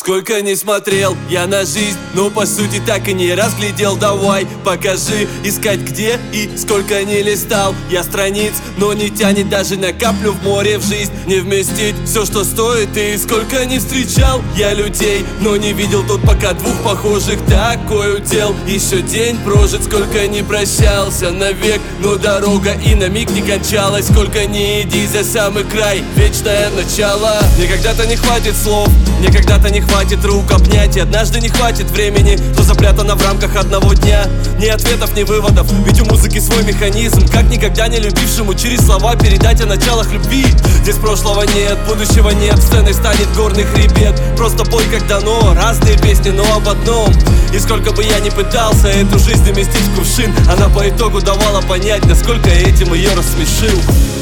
Сколько не смотрел я на жизнь, но по сути так и не разглядел. Давай, покажи, искать где и сколько не листал я страниц, но не тянет даже на каплю в море в жизнь. Не вместить все, что стоит, и сколько не встречал я людей, но не видел тут пока двух похожих. Такой удел, еще день прожит, сколько не прощался навек, но дорога и на миг не кончалась. Сколько не иди за самый край, вечное начало. Мне когда-то не хватит слов, мне когда-то не хватит рук обнять, и однажды не хватит времени, что запрятано в рамках одного дня. Ни ответов, ни выводов, ведь у музыки свой механизм, как никогда не любившему через слова передать о началах любви. Здесь прошлого нет, будущего нет, сценой станет горный хребет. Просто бой как дано, разные песни, но об одном. И сколько бы я ни пытался эту жизнь уместить в кувшин, она по итогу давала понять, насколько я этим ее рассмешил.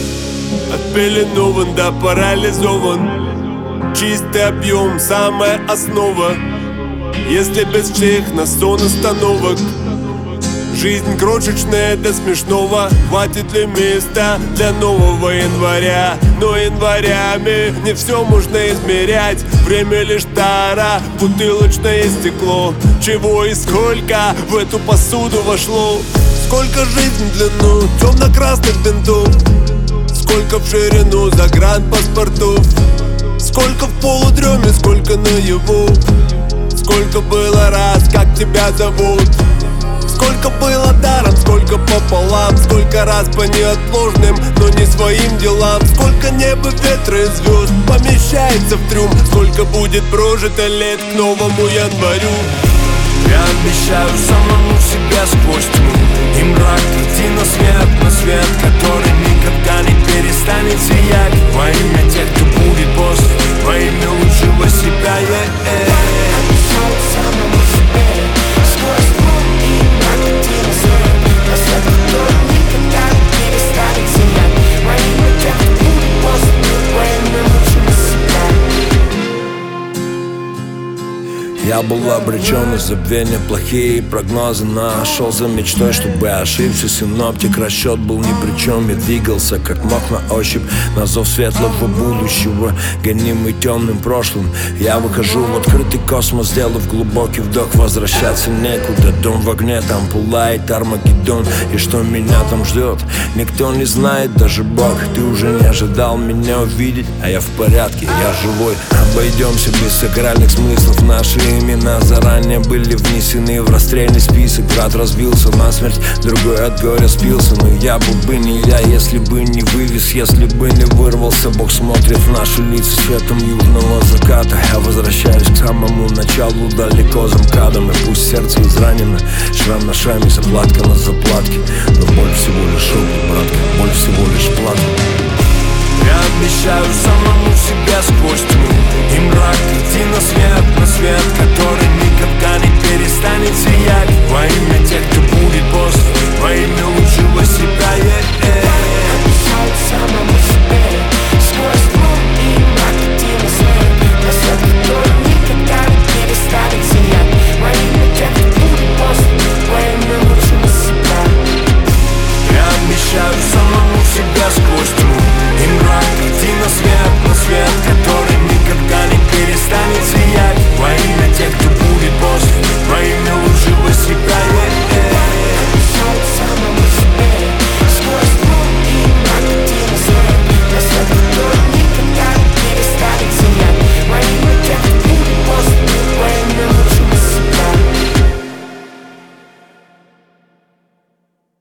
Отпеленован да парализован, чистый объем, самая основа. Если без всех на сон остановок, жизнь крошечная до смешного. Хватит ли места для нового января? Но январями не все можно измерять. Время лишь тара, бутылочное стекло. Чего и сколько в эту посуду вошло? Сколько жизнь в длину темно-красных бинтов, сколько в ширину загранпаспортов, сколько в полудреме, сколько наяву. Сколько было раз, как тебя зовут? Сколько было даром, сколько пополам, сколько раз по неотложным, но не своим делам. Сколько неба, ветра и звезд помещается в трюм, сколько будет прожито лет к новому январю. Я обещаю самому себя сквозь тьму и мрак идти на свет, который никогда не перестанет сиять. Во имя тех, кто будет после, во имя лучшего себя. Обещаю самому себе сквозь тьму и мрак идти на свет, который никогда не перестанет сиять. Во имя тех, кто будет после, во имя лучшего себя. Я был обречен на забвение, плохие прогнозы. Нашел за мечтой, чтобы ошибся синоптик. Расчет был ни при чем, я двигался как мог на ощупь, на зов светлого будущего, гонимый темным прошлым. Я выхожу в открытый космос, сделав глубокий вдох. Возвращаться некуда, дом в огне, там пылает Армагеддон. И что меня там ждет, никто не знает, даже Бог. Ты уже не ожидал меня увидеть, а я в порядке, я живой. Обойдемся без сакральных смыслов, наши имена заранее были внесены в расстрельный список. Брат разбился насмерть, другой от горя спился. Но я был бы не я, если бы не вывез, если бы не вырвался. Бог смотрит в наши лица светом южного заката. Я возвращаюсь к самому началу, далеко за МКАДом. И пусть сердце изранено, шрам на шраме, заплатка на заплатке, но боль всего лишь опыт, братка, боль всего лишь плата. Я обещаю самому себя сквозь тьму и мрак идти на свет, который никогда не перестанет.